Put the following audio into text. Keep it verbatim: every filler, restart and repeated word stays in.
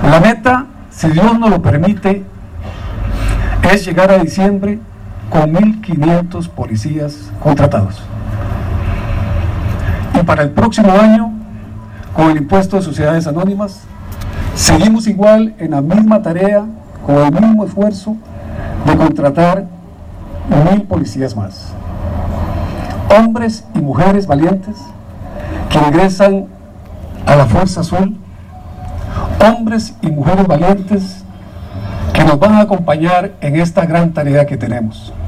La meta, si Dios nos lo permite, es llegar a diciembre con mil quinientos policías contratados. Y para el próximo año, con el impuesto de sociedades anónimas, seguimos igual en la misma tarea, con el mismo esfuerzo de contratar mil policías más. Hombres y mujeres valientes que ingresan a la Fuerza Azul, hombres y mujeres valientes que nos van a acompañar en esta gran tarea que tenemos.